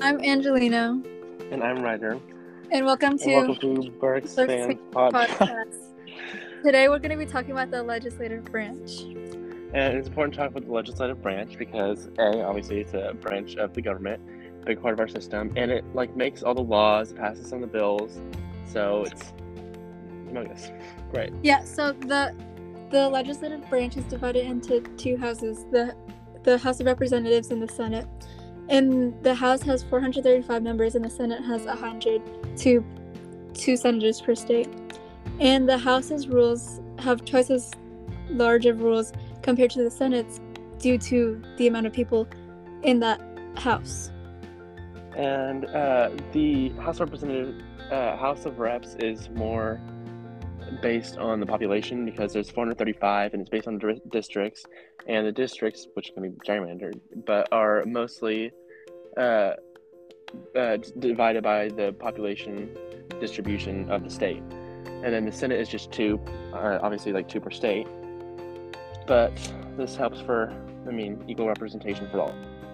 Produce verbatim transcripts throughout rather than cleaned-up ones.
I'm Angelina. And I'm Ryder. And welcome And to welcome to Berks Berks Fans Fans Podcast. Podcast. Today we're going to be talking about the legislative branch. And it's important to talk about the legislative branch because A, obviously it's a branch of the government, a big part of our system, and it like makes all the laws, passes some of the bills, so it's humongous. Great. Yeah, so the the legislative branch is divided into two houses, the the House of Representatives and the Senate. And the House has four hundred thirty-five members and the Senate has one hundred, two, two senators per state. And the House's rules have twice as large of rules compared to the Senate's due to the amount of people in that House. And uh, the House of Representatives, uh, House of Reps is more based on the population because there's four hundred thirty-five and it's based on di- districts, and the districts, which can be gerrymandered, but are mostly uh, uh, divided by the population distribution of the state. And then the Senate is just two, uh, obviously like two per state, but this helps for, I mean, equal representation for all.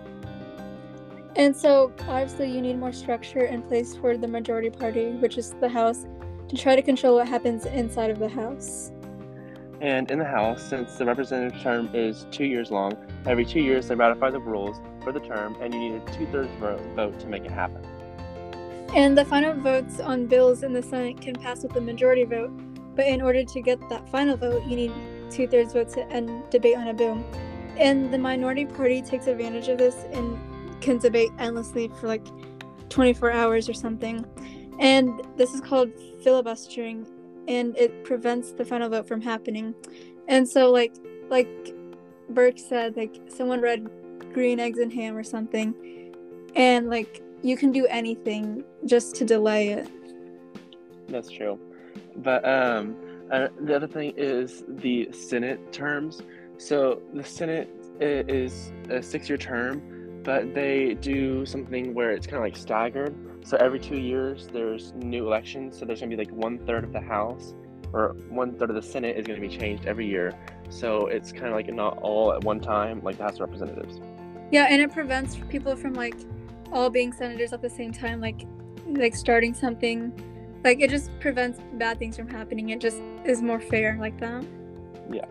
And so obviously you need more structure in place for the majority party, which is the House, to try to control what happens inside of the House. And in the House, since the representative term is two years long, every two years they ratify the rules for the term, and you need a two-thirds vote to make it happen. And the final votes on bills in the Senate can pass with a majority vote, but in order to get that final vote, you need two-thirds votes to end debate on a bill. And the minority party takes advantage of this and can debate endlessly for like twenty-four hours or something. And this is called filibustering, and it prevents the final vote from happening. And so like like Burke said, like someone read Green Eggs and Ham or something, and like you can do anything just to delay it. That's true. But um uh, the other thing is the Senate terms. So the Senate is a six-year term, but they do something where it's kind of like staggered. So every two years there's new elections. So there's going to be like one third of the House or one third of the Senate is going to be changed every year. So it's kind of like not all at one time, like the House of Representatives. Yeah, and it prevents people from like all being senators at the same time, like like starting something. Like it just prevents bad things from happening. It just is more fair like that. Yeah.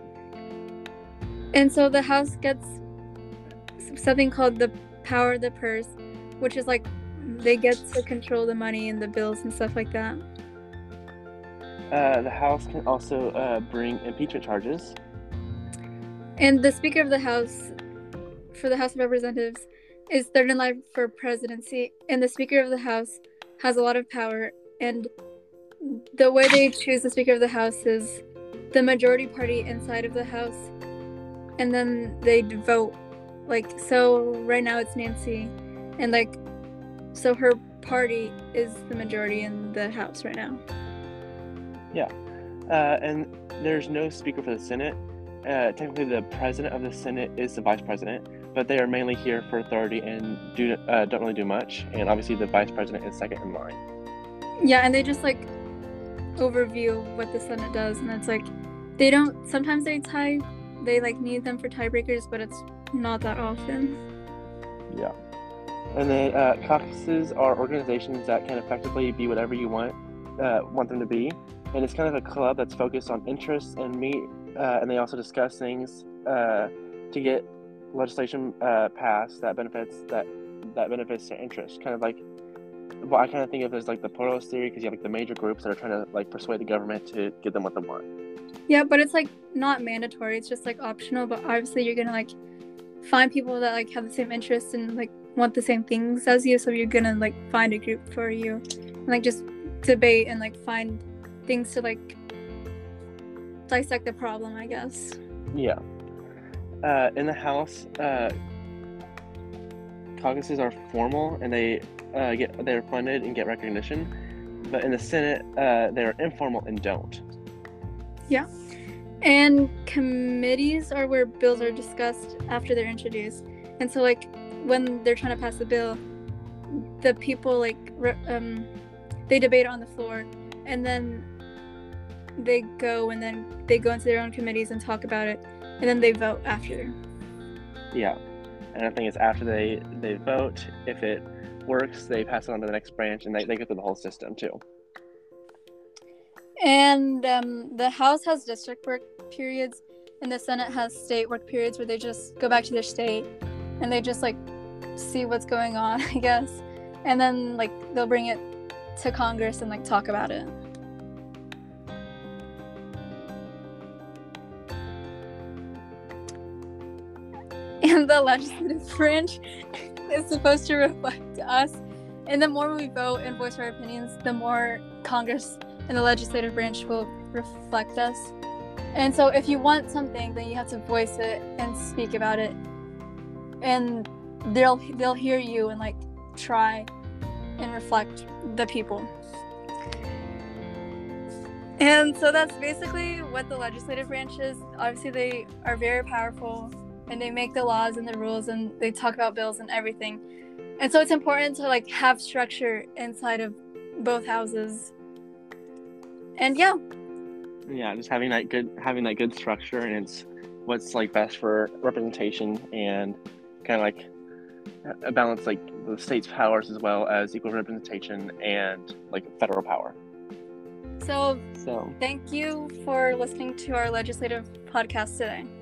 And so the House gets something called the power of the purse, which is like they get to control the money and the bills and stuff like that. Uh, the House can also uh, bring impeachment charges. And the Speaker of the House, for the House of Representatives, is third in line for presidency. And the Speaker of the House has a lot of power. And the way they choose the Speaker of the House is the majority party inside of the House. And then they vote. Like, so right now it's Nancy. And like, so her party is the majority in the House right now. Yeah. Uh, and there's no speaker for the Senate. Uh, technically, the president of the Senate is the vice president, but they are mainly here for authority and do uh, don't really do much. And obviously, the vice president is second in line. Yeah, and they just like overview what the Senate does, and it's like they don't. Sometimes they tie. They like need them for tiebreakers, but it's not that often. Yeah. And then uh, caucuses are organizations that can effectively be whatever you want uh, want them to be. And it's kind of a club that's focused on interests and meet, uh, and they also discuss things uh, to get legislation uh, passed that benefits that that benefits their interests. Kind of like what I kind of think of as like the pluralist theory, because you have like the major groups that are trying to like persuade the government to give them what they want. Yeah, but it's like not mandatory. It's just like optional. But obviously, you're gonna like find people that like have the same interests and like want the same things as you. So you're gonna like find a group for you, and like just debate and like find things to like dissect the problem, I guess. Yeah. Uh, in the House, uh, caucuses are formal and they uh, get they're funded and get recognition, but in the Senate, uh, they're informal and don't. Yeah. And committees are where bills are discussed after they're introduced, and so like when they're trying to pass the bill, the people like um they debate on the floor, and then they go and then they go into their own committees and talk about it, and then they vote after. Yeah. And I think it's after they, they vote, if it works, they pass it on to the next branch, and they, they go through the whole system too. And um, the House has district work periods, and the Senate has state work periods where they just go back to their state and they just like see what's going on, I guess. And then like they'll bring it to Congress and like talk about it. And the legislative branch is supposed to reflect us. And the more we vote and voice our opinions, the more Congress and the legislative branch will reflect us. And so if you want something, then you have to voice it and speak about it. And they'll they'll hear you and like try and reflect the people. And so that's basically what the legislative branch is. Obviously they are very powerful and they make the laws and the rules and they talk about bills and everything. And so it's important to like have structure inside of both houses. And yeah. Yeah, just having that good having that good structure, and it's what's like best for representation and kind of like a balance, like the state's powers as well as equal representation and like federal power. So, so thank you for listening to our legislative podcast today.